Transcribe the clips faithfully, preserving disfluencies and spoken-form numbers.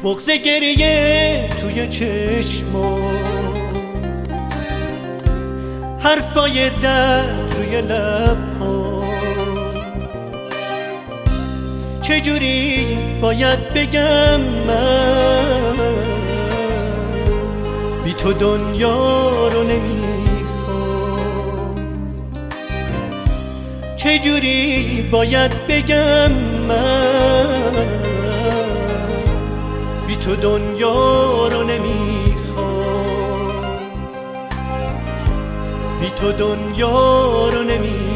بغض گریه توی چشما، حرفای درد روی لبها. چجوری باید بگم من بی تو دنیا رو نمیخوام؟ چجوری باید بگم من بی تو دنیا رو نمیخوام؟ بی تو دنیا رو نمیخوام.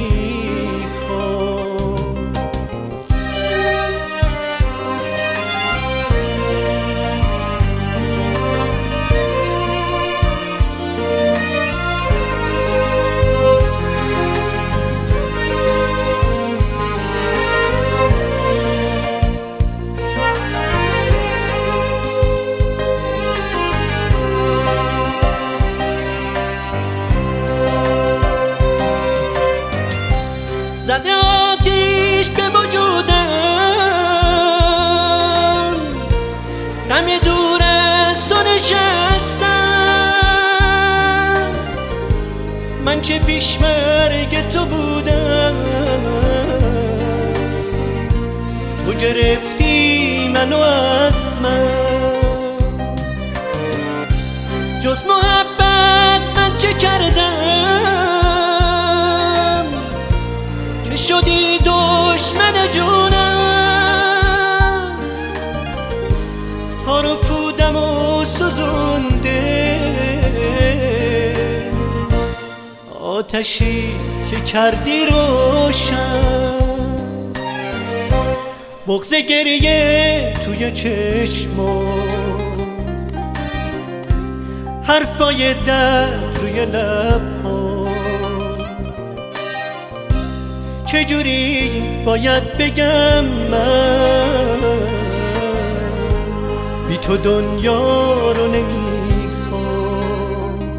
زده آتیش به وجودم، غم دور از تو نشستم. من که پیش مرگ تو بودم، تو گرفتی منو از من. جز محبت من چه کردم که شدی دشمن جونم؟ تار و پودم و سوزونده، آتشی که کردی روشن. بغض گریه توی چشما، حرفای درد روی لبها. چجوری باید بگم من بی تو دنیا رو نمیخوام؟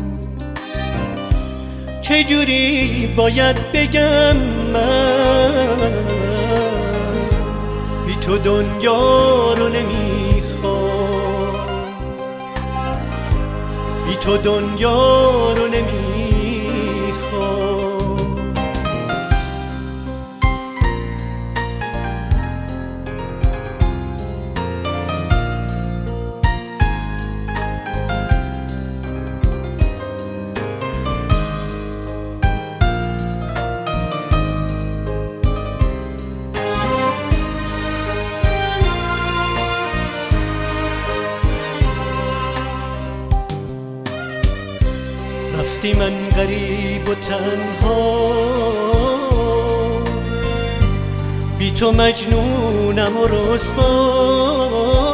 چجوری باید بگم من بی تو دنیا رو نمیخوام؟ بی تو دنیا رو نمیخوام. رفتی من غریب و تنها، بی تو مجنونم و رسوا.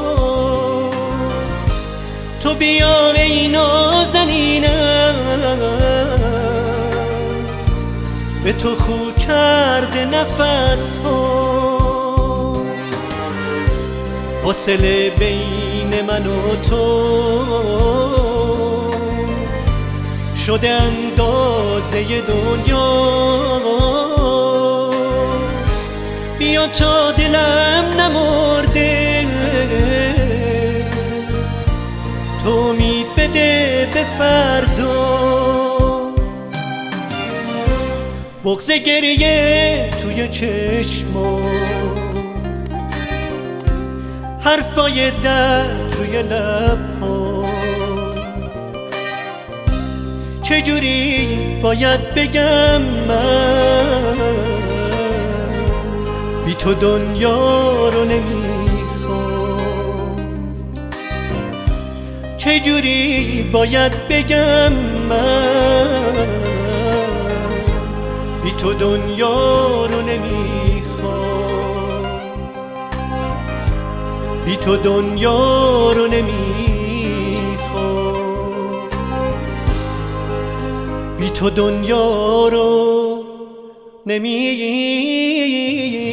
تو بیا ای نازنینم، به تو خو کرده نفس ها. فاصله بین من و تو شده اندازه دنیا. بیا تا دلم نمرده، تو امید بده به فردا. بغض گریه توی چشما، حرفای درد روی لبها. چجوری باید بگم من بی تو دنیا رو نمیخوام؟ چجوری باید بگم من بی تو دنیا رو نمیخوام؟ بی تو دنیا رو نمیخوام. بی تو دنیا رو نمیخوام.